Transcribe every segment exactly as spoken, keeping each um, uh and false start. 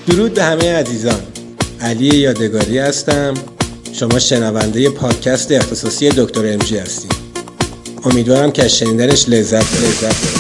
درود به همه عزیزان. علی یادگاری هستم. شما شنونده پادکست اختصاصی دکتر ام جی هستید. امیدوارم که از شنیدنش لذت ببرید.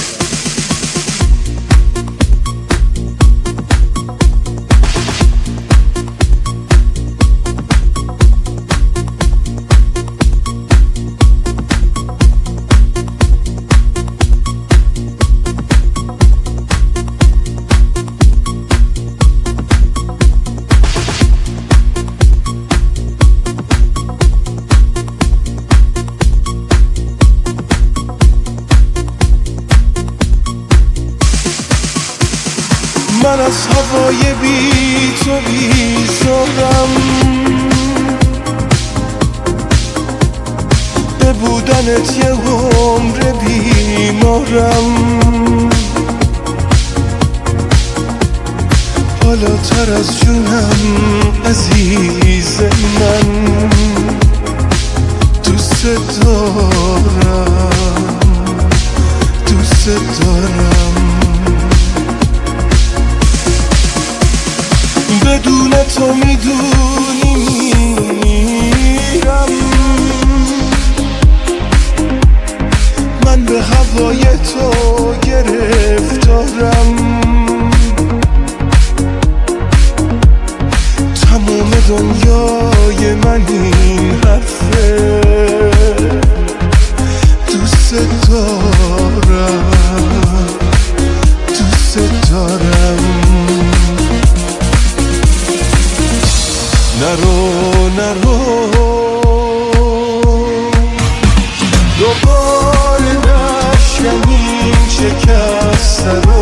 من از هوای بی تو بیزارم، به بودنت یه عمر بیمارم. حالا تر از جونم عزیز من، دوست دارم دوست دارم. بدون تو میدونی میرم، من به هوای تو گرفتارم. تموم دنیای من این حرفه، دوست دارم دوست دارم. نرو نرو دوباره نشکن این شکسته رو،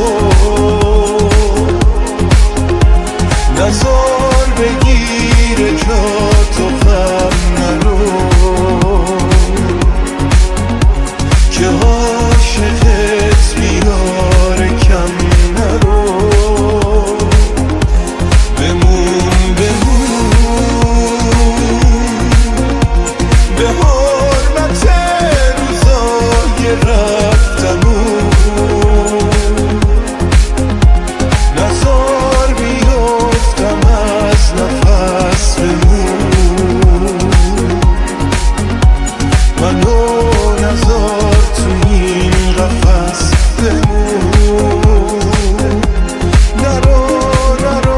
نزار بگیره جا تو غم نرو، که عاشقت بیاره کم نرو. بمون بمون به حرمت روزای رفتمون، نزار بیفتم از نفس بمون. منو نزار تو این قفس بمون. نرو نرو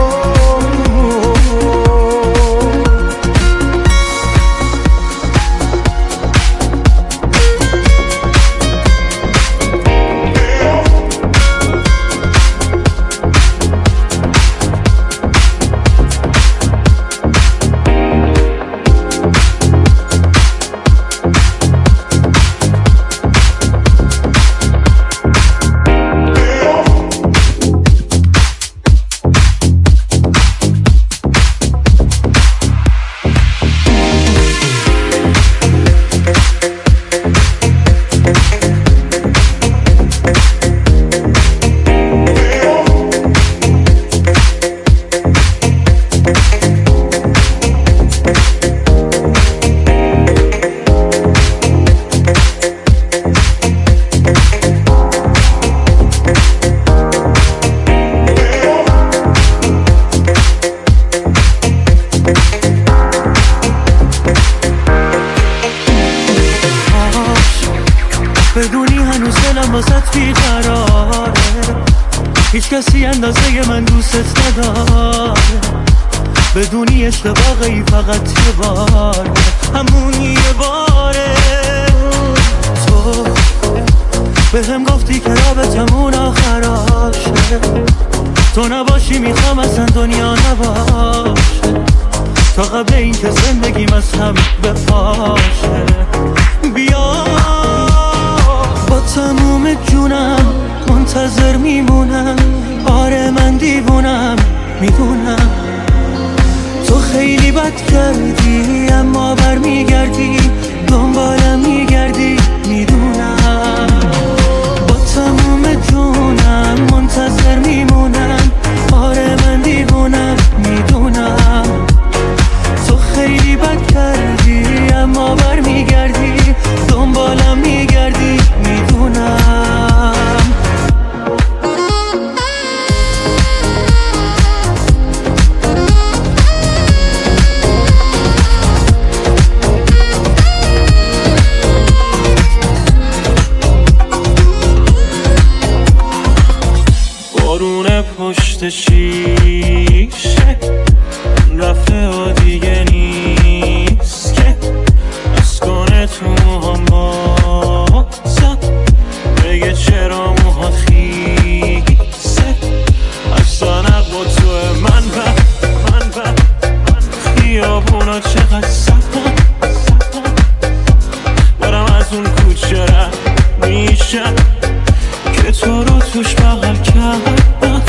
بدونی هنوز دلم واسط بیقراره، هیچ کسی اندازه من دوست نداره. بدونی عشق واقعی فقط یه باره، همون یه باره. تو به هم گفتی که رابطمون آخراشه، تو نباشی میخوام اصلا دنیا نباشه، تا قبل این که زندگیم از هم بپاشه. بیا با تموم جونم منتظر میمونم، آره من دیوونم میدونم. تو خیلی بد کردی اما بر میگردی، دنبالم میگردی میدونم. با تموم جونم منتظر میمونم، آره من دیوونم میدونم. تو خیلی بد کردی اما بر میگردی، دنبالم میگردی میدونم. مثل شیشه رفته و دیگه نیست که از کنه تو موهام بازم بگه چرا موهات خیسه اصلا با تو من و من و خیابونا چقدر سفتن برم از اون کوچه رد میشم که تو رو توش بغل کردم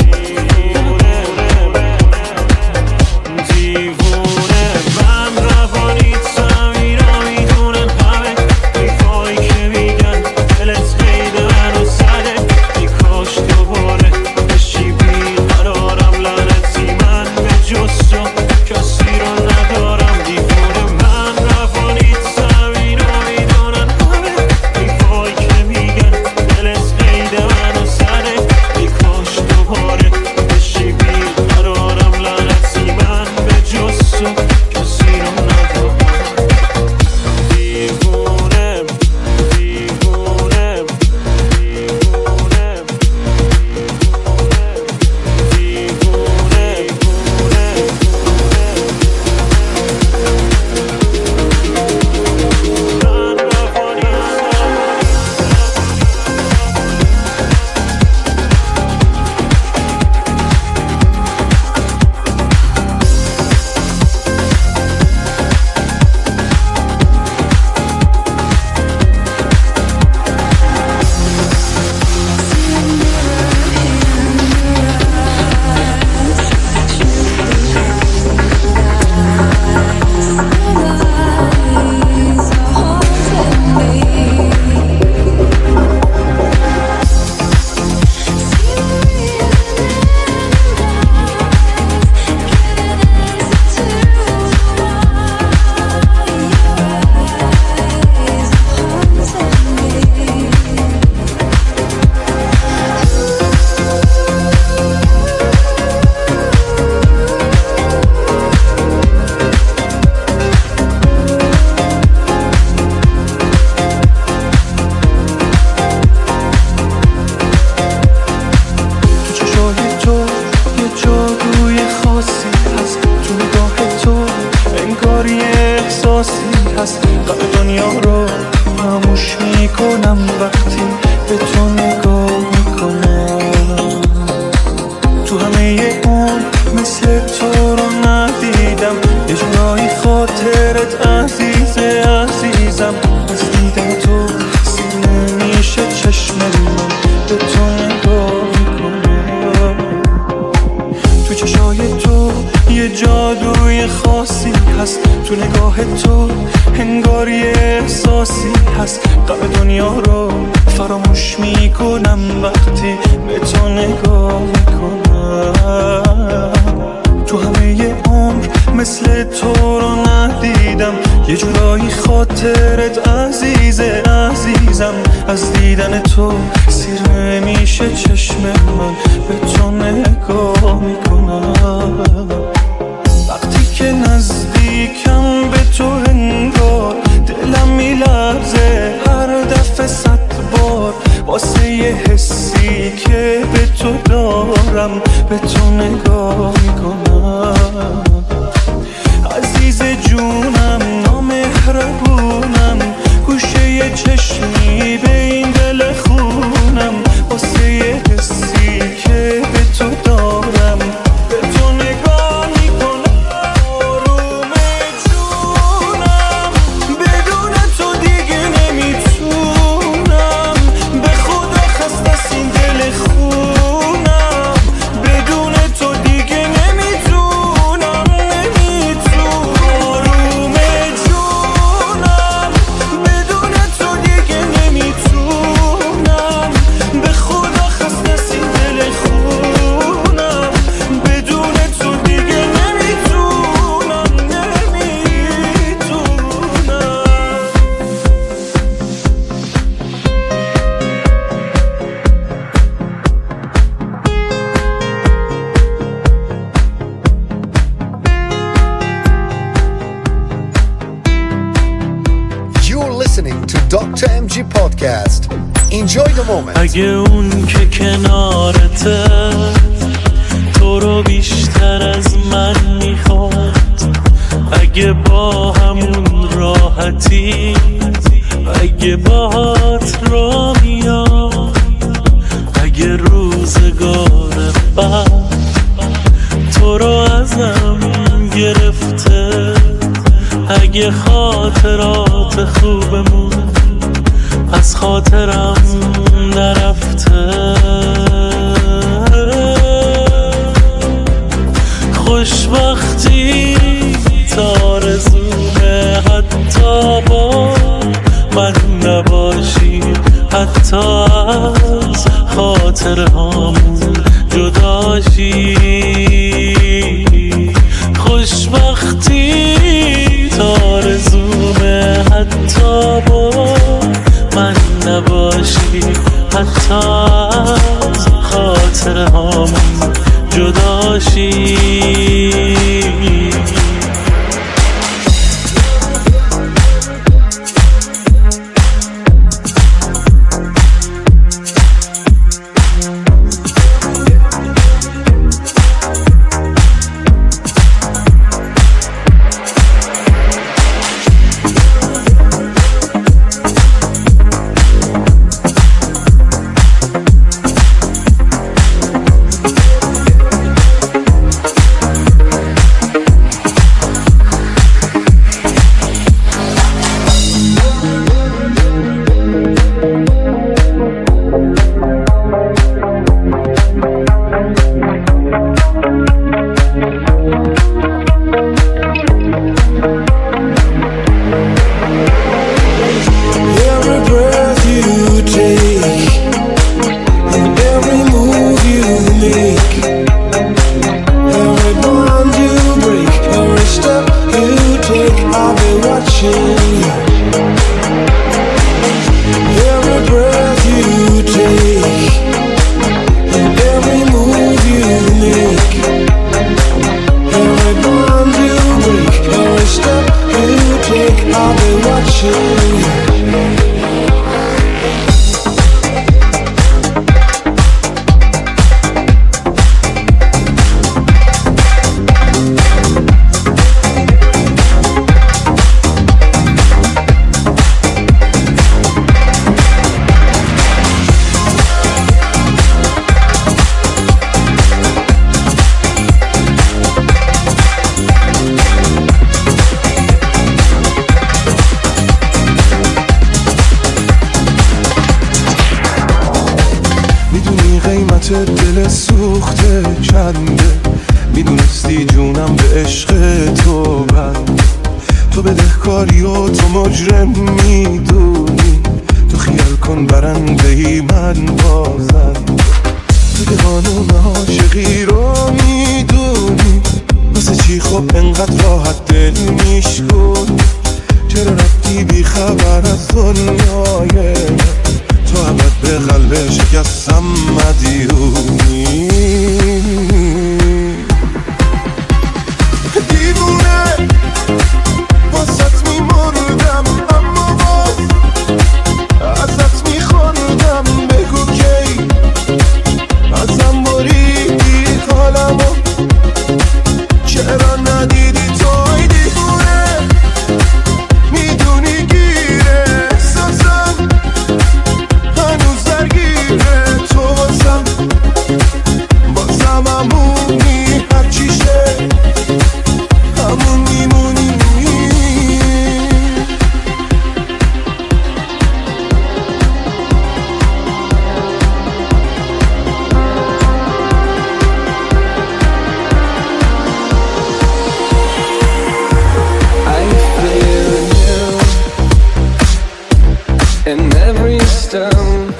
دکتر ام جی پادکست. Enjoy the moment. اگه اون که کنارته تو تو رو بیشتر از من میخواد. اگه با همون راحتی، اگه باهات را میاد، اگه روزگار بعد تو رو ازم گرفته، اگه خاطرات خوبمون از خاطرم نرفته، خوشبختی تارزونه حتی با من نباشی، حتی از خاطر هامون جداشی. خوشبختی تارزونه حتی با من نباشی، حتی از خاطر هامون جداشی. دل سوخته چنده، میدونستی جونم به عشق تو بنده. تو بدهکاری و تو مجرم میدونی، تو خیال کن برنده ای من بازنده. تو که قانون عاشقی رو میدونی، واسه چی خب انقدر راحت دل میشکنی؟ چرا رفتی بی خبر از دنیای تو ابد به قلب شکستم مدیونی؟ دیوونه واسط میمردم، اما باز ازت میخوندم. بگو کی ازم بریدی حالمو، چرا ندیدی توی دیوونه؟ میدونی گیره احساسم هنوز درگیره تو بازم، بازم همونی هرچی شه همون میمونی. In every stone,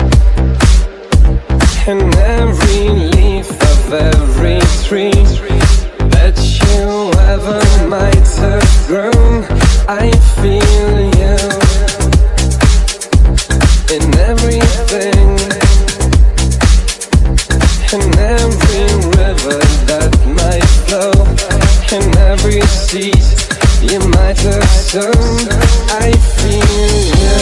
in every leaf of every tree that you ever might have grown, I feel you. In everything, in every river that might flow, in every seed you might have sown, I feel you.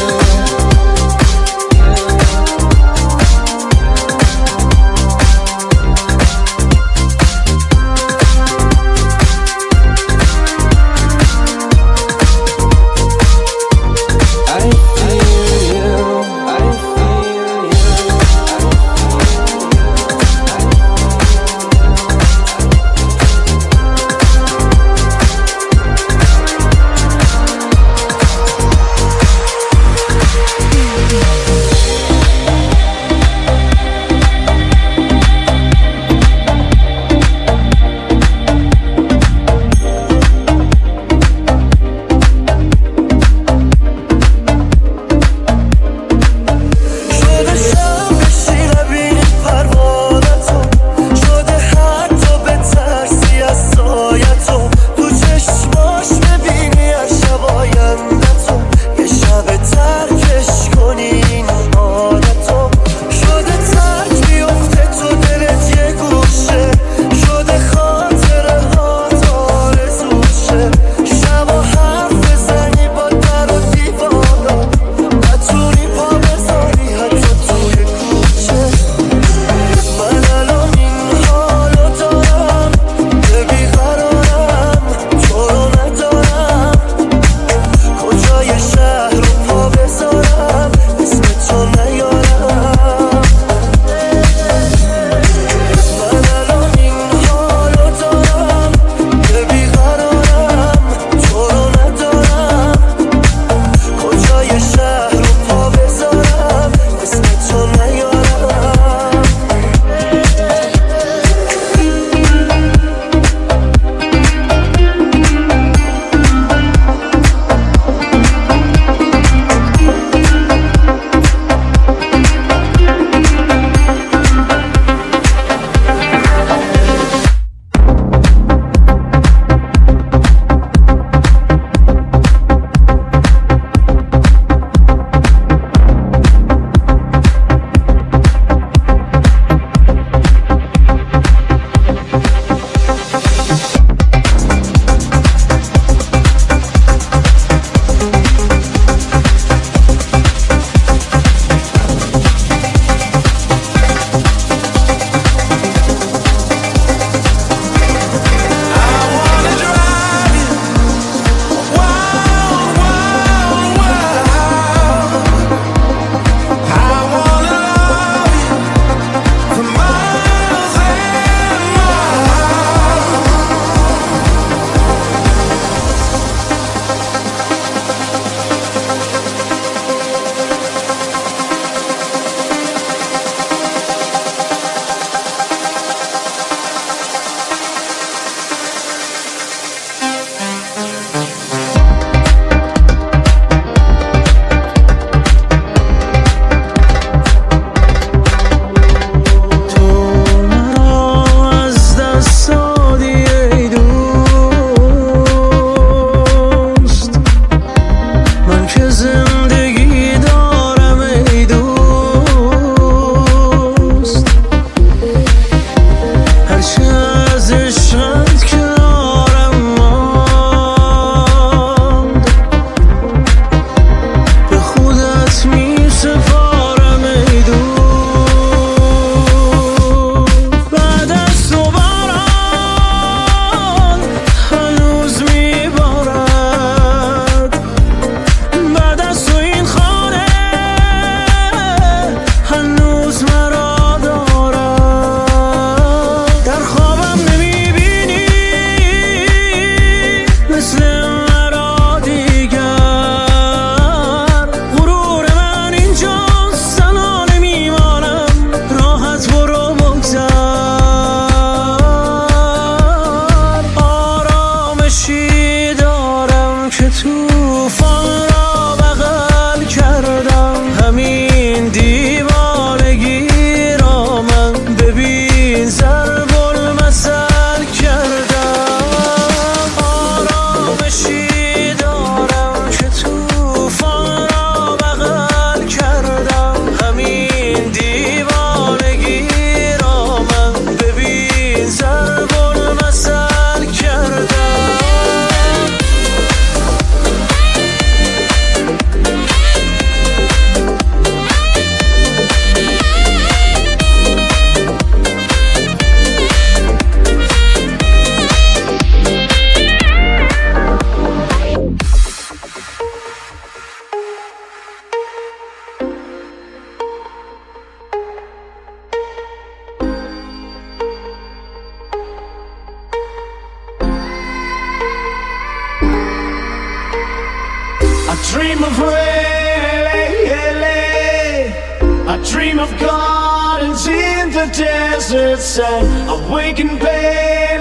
dream of rain, I dream of gardens in the desert sand, awaken pain,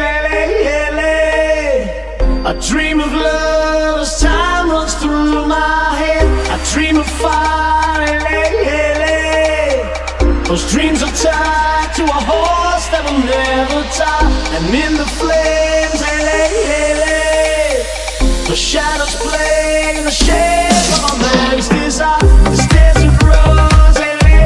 I dream of love as time runs through my head, I dream of fire, those dreams are tied to a horse that will never die, and in the flames, the shadows play in the shape of a man's desire. This desert rose,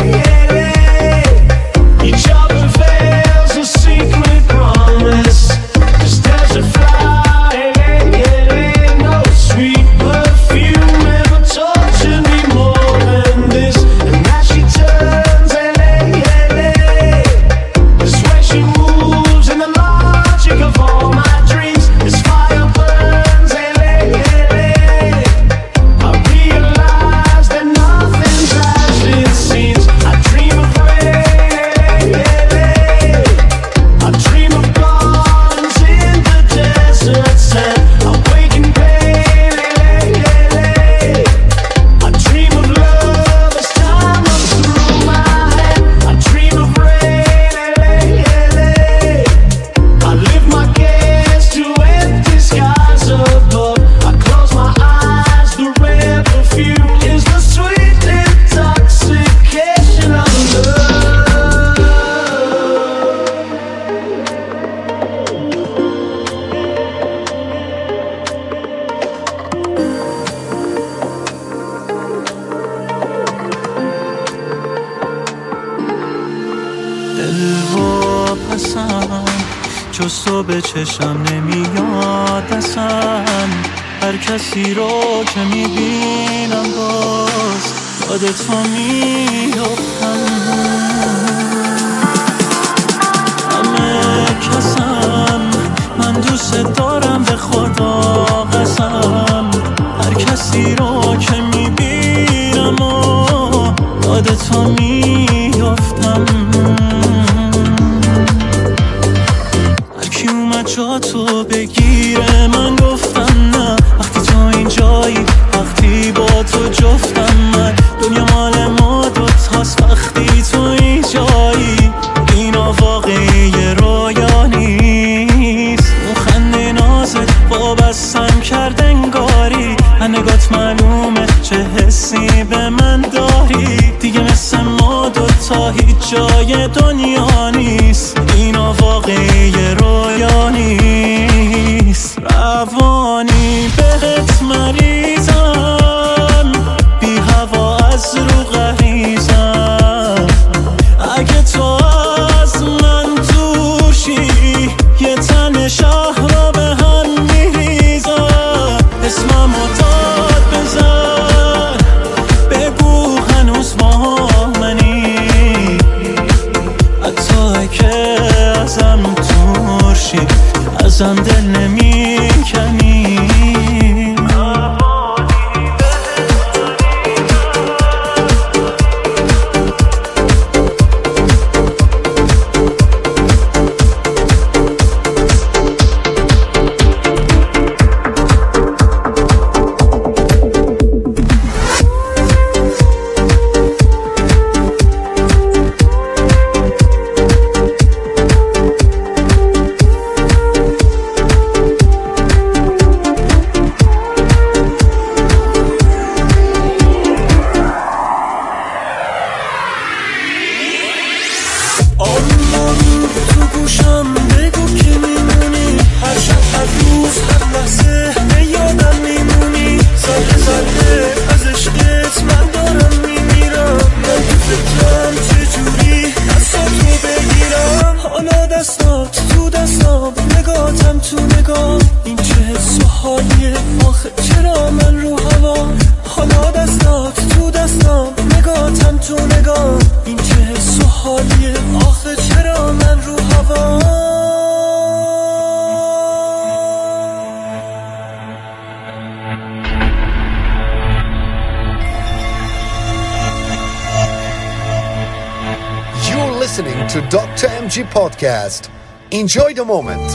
each of them fails a secret promise. This desert flower, no sweet perfume ever tortured me more than this. And now she turns, this way she moves in the logic of all my dreams. This fire burns, I realize that nothing's as it seems. I dream of rain, I dream of gardens in the desert sand, awaken pain, I dream of love as time runs through my head, I dream of rain, I lift my gaze to empty skies above, I close my eyes, the red perfume is the sweet intoxication of love. دل و پسم جز تو به چشم نمیاد اصلا، هر کسی رو که میبینم باز یاد تو میافتم. همه کسم من دوست دارم به خدا قسم، هر کسی رو که میبینم و یاد تو میافتم. هرکی اومد جا تو بگیره من گفتم نه، وقتی تو اینجایی وقتی با تو جفتم، من دنیا مال ما دوتاست وقتی تو اینجایی، اینا واقعی رویا نیست. اون خنده نازت وابستم کرد انگاری، نگات معلومه چه حسی به من داری، دیگه مثل ما دوتا هیچ جای دنیا نیست، اینا واقعی رویا نیست. روانی بهت مریضم، بی هوا از رو غریزم، اگه تو از من دورشی یه تن شهر را به هم میریزم. اسممو داد بزن بگو هنوز با منی، حتی که ازم دورشی ازم دل نمیکنی. Listening to Doctor M G Podcast. Enjoy the moment.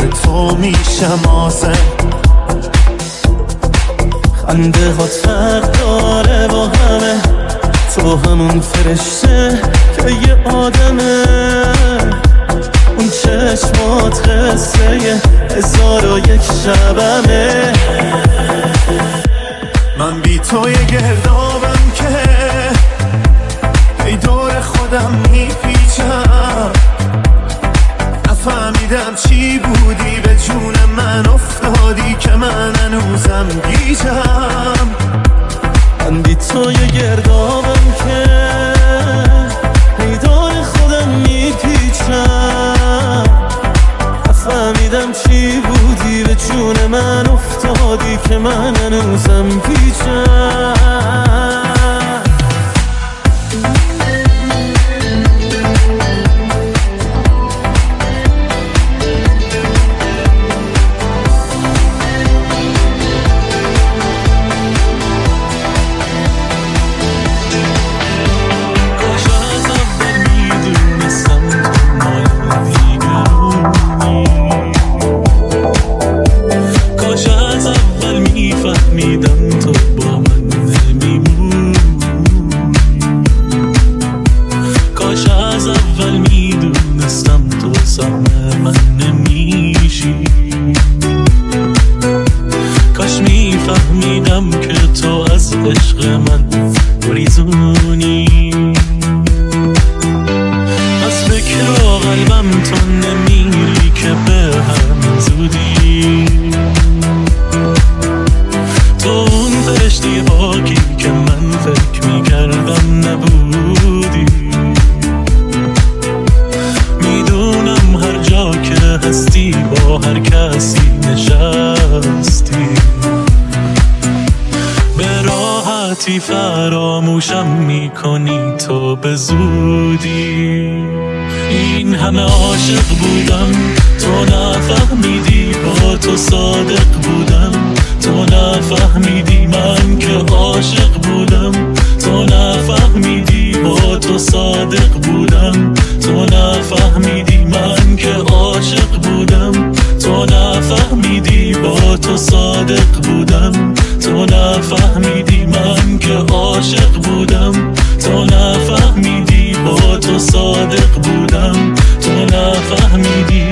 تو میشم آسم. خنده هات فرق داره با همه، تو همون فرشته که یه آدمه. اون چشمات قصه هزار و یک شبمه. من بی تو یه گردابم که ای دور خودم میپیچم. نفهمیدم چی بودی به جون من افتادی که من هنوزم گیجم. من بی تو یه گردابم که ای دور خودم میپیچم. نفهمیدم چی بودی به جون من افتادی که من هنوزم گیجم. فراموشم میکنی تو به زودی. این همه عاشق بودم تو نفهمیدی، با تو صادق بودم تو نفهمیدی. من که عاشق بودم تو نفهمیدی، با تو صادق بودم تو نفهمیدی. من که عاشق بودم تو نفهمیدی، با تو صادق بودم تو نفهمیدی. من که عاشق بودم تو نفهمیدی، با تو صادق بودم تو نفهمیدی.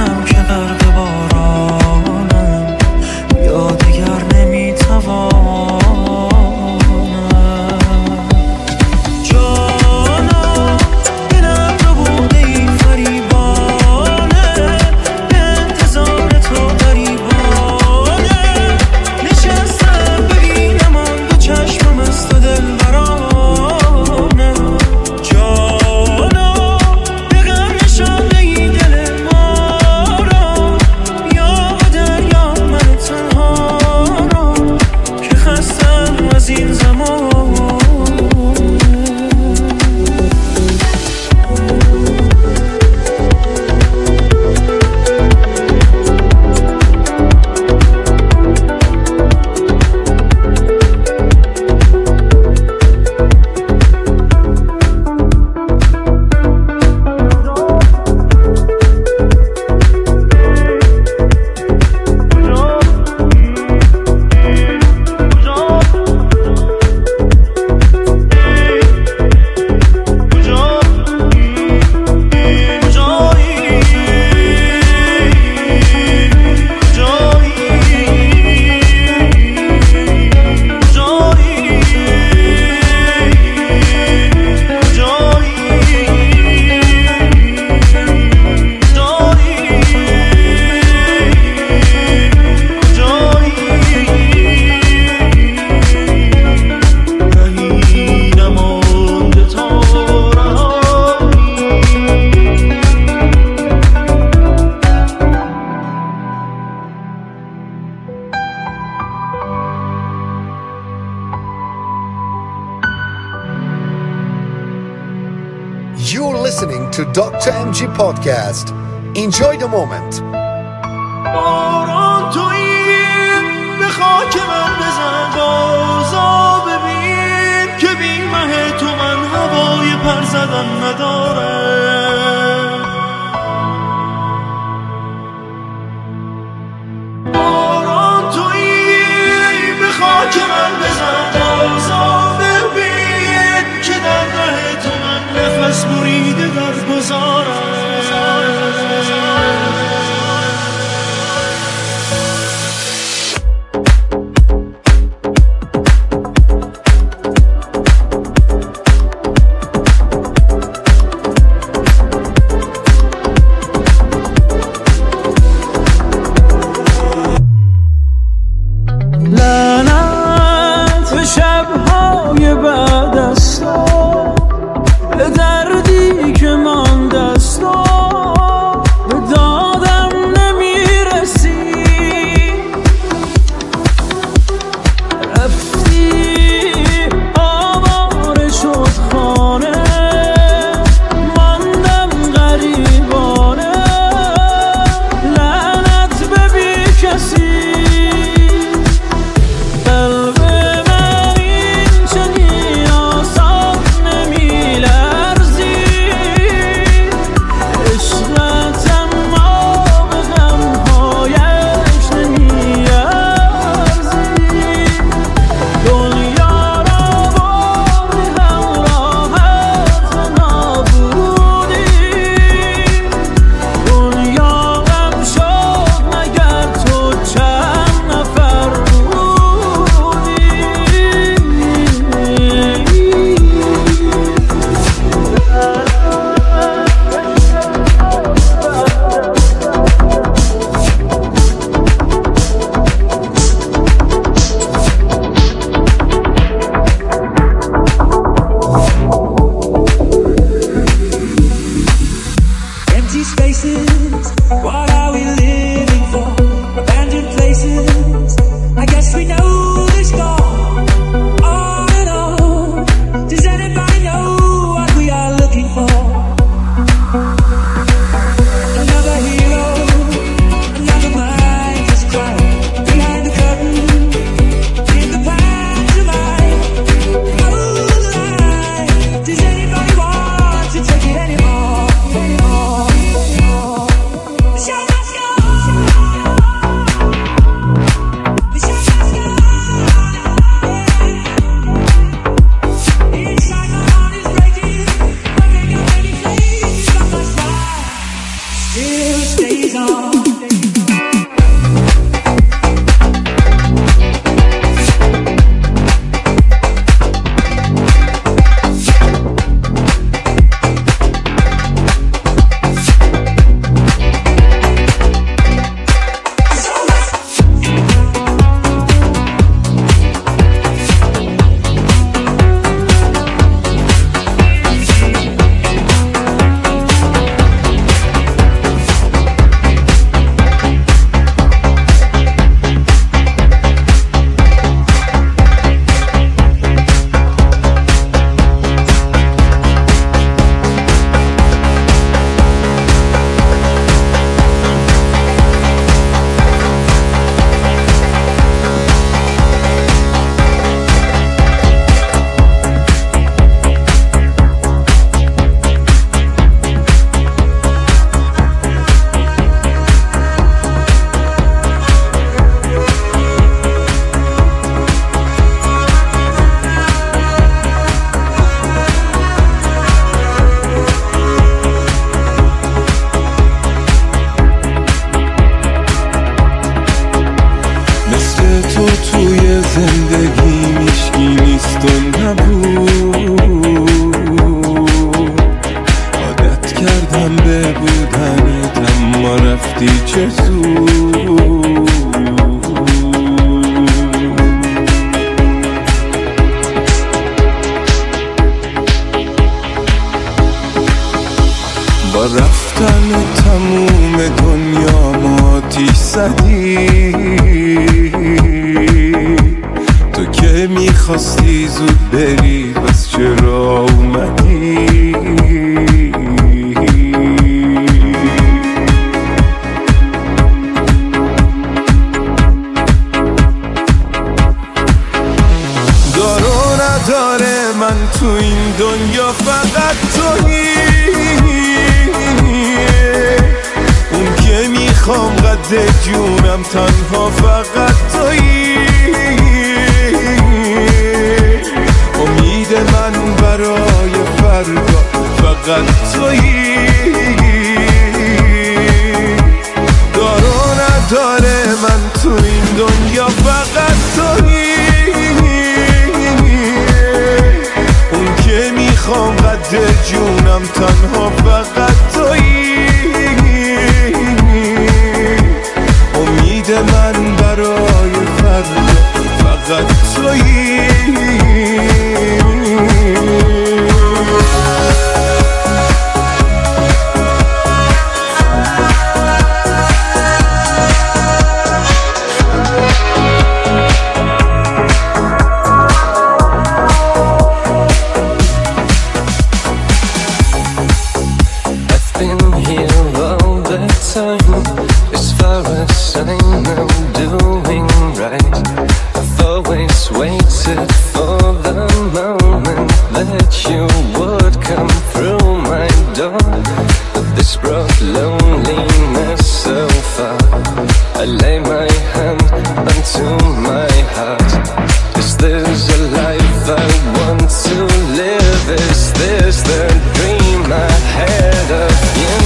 میدونم که غرق بارانم یا دیگر نمیتوانم. جانا دلم رو بوده ای فریبانه، به انتظار تو غریبانه. نشستم ببینم آن دو چشمم از تو دل برانه. جانا به غم نشانه ای دل ما را، یا به دریا من تنها را که خستم از این زمان. You're listening to Doctor ام جی Podcast. Enjoy the moment. باران تویی به خاک من بزن، بازا ببین که بی مه تو من هوای پر زدن ندارم. باران تویی به خاک من بزن، بازا ببین که در ره تو من نفس بریده در گذارم. با رفتن تموم دنیا ما آتیش زدی، تو که میخواستی زود بری بس چرا اومدی؟ دار و نداره من تو این دنیا فقط تویی، اون که میخوام قد جونم تنها فقط تویی، امید من برای فردا فقط تویی، دار و نداره من تو این دنیا فقط تویی، اون که میخوام قد جونم تنها فقط تویی، امید من برای فردا فقط تویی. As far as I know, doing right. I've always waited for the moment that you would come through my door, but this brought loneliness so far. I lay my hand onto my heart. Is this a life I want to live? Is this the dream I had of you?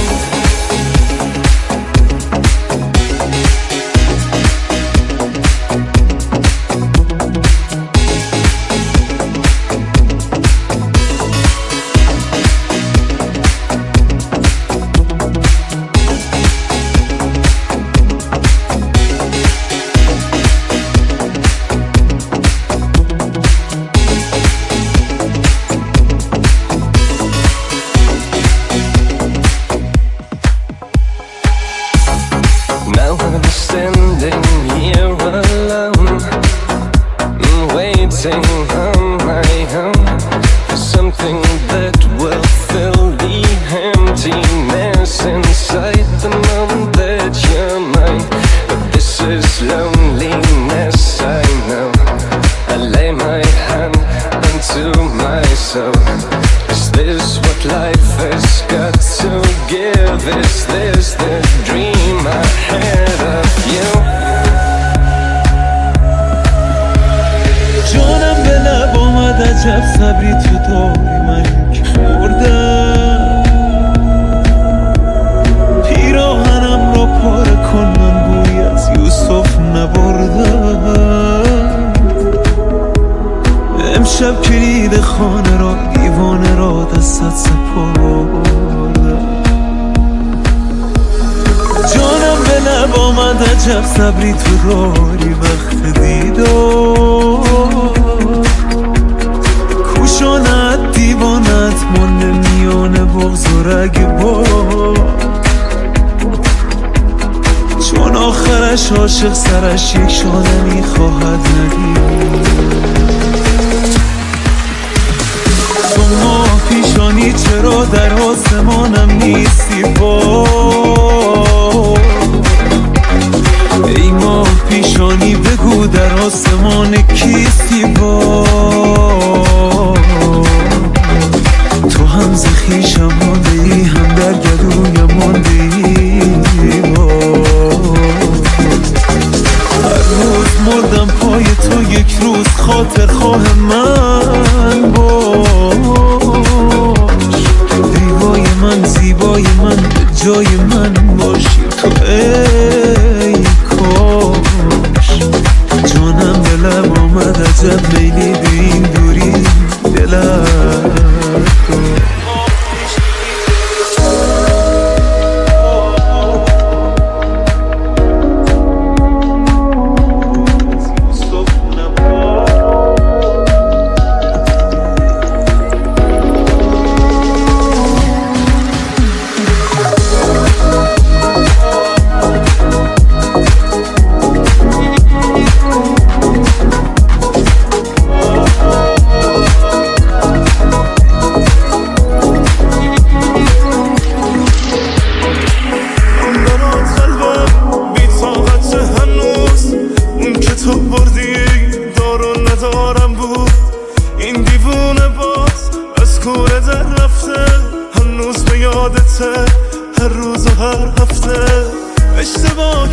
Now I'm standing here alone, waiting on my own for something that will fill the emptiness inside the moment that you're mine. But this is loneliness, I know. I lay my hand onto my soul. Is this what life has got to give? Is this the dream I had of you? جانم به لب آمد عجب صبری تو داری من که مردم، پیراهنم رو پاره کن من بوی از یوسف نبردم، امشب کلید خانه را دیوانه را دستت سپردم، جانم به لب آمد عجب صبری تو داری وقت دیدار، کوشانت دیوانت مانده میان بغض و رگبار، چون آخرش عاشق سرش یک شانه میخواهد ندید. تو ماه پیشانی چرا در آسمانم نیستی با، ای ماه پیشانی بگو در آسمان کیستی با، تو هم ز خویشم مانده ای هم در گلویم مانده ای با، هر روز مردم پای تو یک روز خاطر خواه من باش، دیوای من زیبای من به جای من باشی تو ای کاش، جانم به لب آمد عجب میلی به این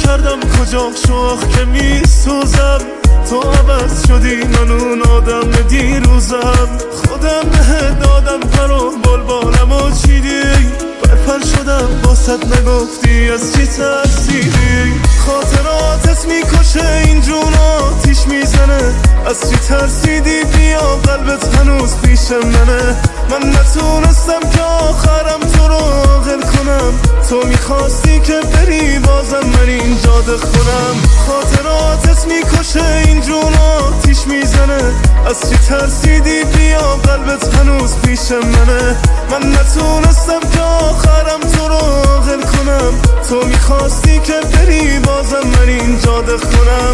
کردم کجا شوخ که می سوزم، تو عوض شدی من اون آدم دیروزم. خودم به دادم پر و بلبالم و چیدی، برپر شدم باست نگفتی از چی ترسیدی. خاطراتت میکشه این جون آتیش میزنه، از چی ترسیدی بیا قلبت هنوز پیش منه. من نتونستم که آخرم تو رو عاقل کنم، تو میخواستی که بری بازم من اینجا دخونم. خاطراتت میکشه این جون آتیش میزنه، از چی ترسیدی بیا قلبت هنوز پیش منه. من نتونستم که آخرم تو رو عاقل کنم، تو میخواستی که بری بازم من اینجا دخونم.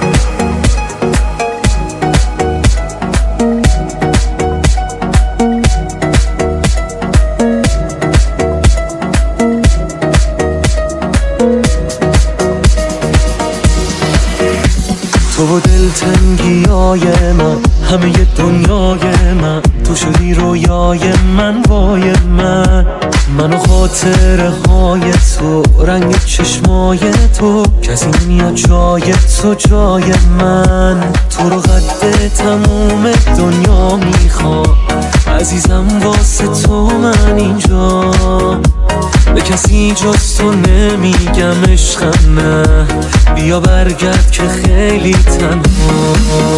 تو و دلتنگیای من، همه دنیای من، تو شدی رویای من، وای من. من و خاطره های تو، رنگ چشمای تو، کسی نمیاد جای تو جای من. تو رو قد تموم دنیا میخوام عزیزم، واسه تو من اینجا. به کسی جز تو نمیگم عشقم نه، بیا برگرد که خیلی تنها.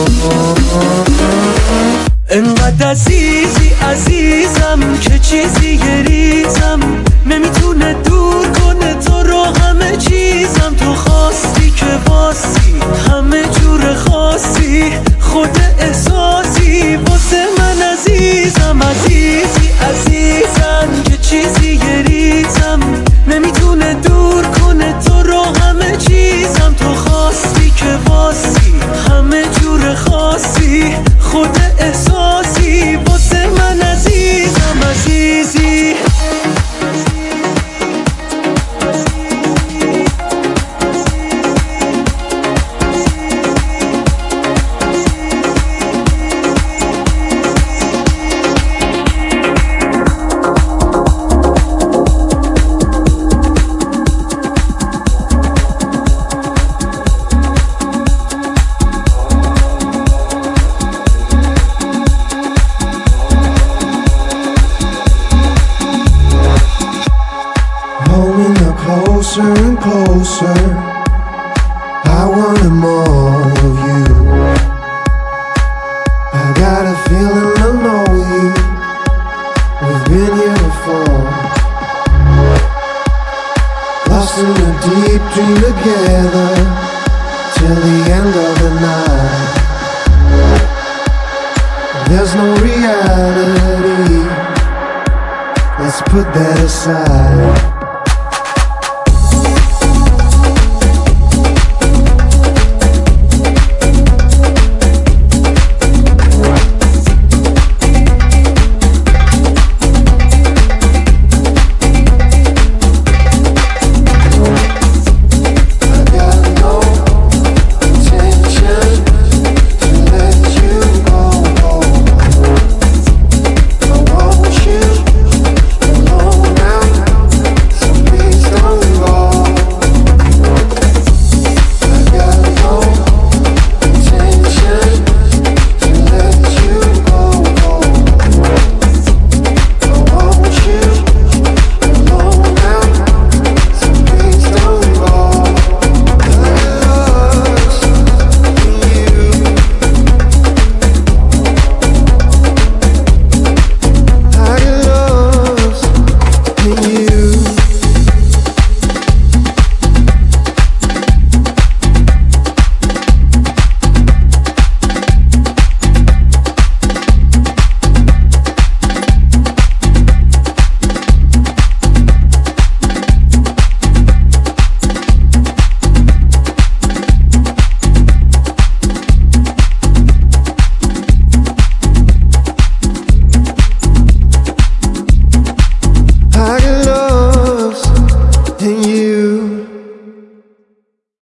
انقدر عزیزی عزیزم که چیزی گریزم نمیتونه دور کنه تو رو همه چیزم. تو خواستی که باسی همه جور خاصی، خود احساسی واسه من عزیزم. عزیزی عزیزم که چیزی گریزم نمیتونه دور کنه تو رو همه چیزم. تو خواستی که باسی همه جور خاصی، خود احساسی واسه من عزیزم. عزیزی closer and closer, I wanted more of you. I got a feeling I know you, we've been here before. Lost in a deep dream together, till the end of the night. There's no reality, let's put that aside.